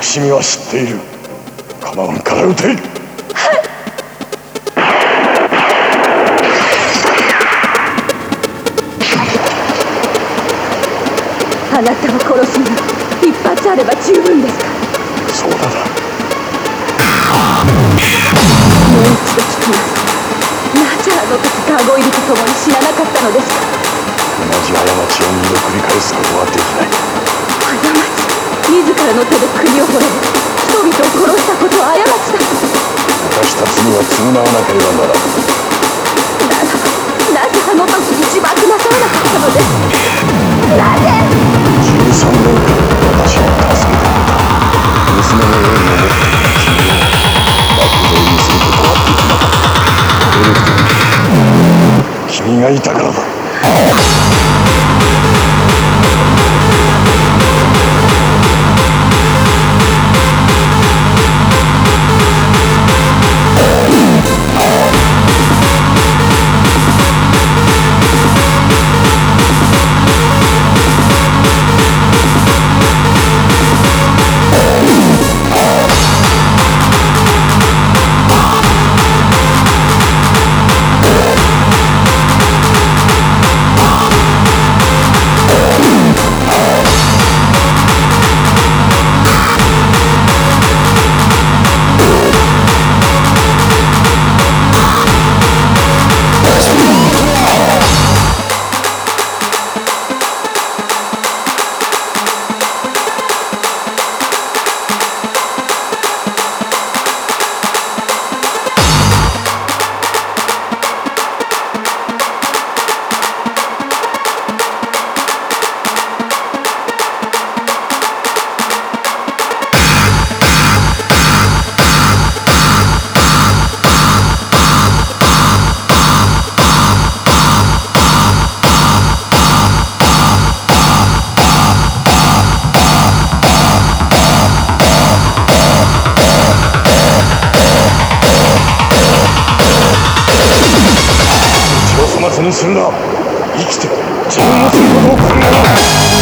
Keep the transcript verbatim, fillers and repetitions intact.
しみは知っている。構わんから撃て。 あなたを殺すには一発あれば十分ですか？ そうだな。 もう一度聞きます。なぜあの時カゴ入りと共に死ななかったのですか？ 同じ過ちを二度繰り返すことはできない。 過ち？自らの手で国を滅ぼ人々を殺したことは過ちだ。 私たちには償わなければならない。 ならばなぜあの時自爆なさらなかったのです？なぜ？ じゅうさんねんかん私を助けてくれた。娘のように思っていた君を爆弾にすることはできなかった。それ君がいたからだ。するな。生きて自分のすることを考えろ。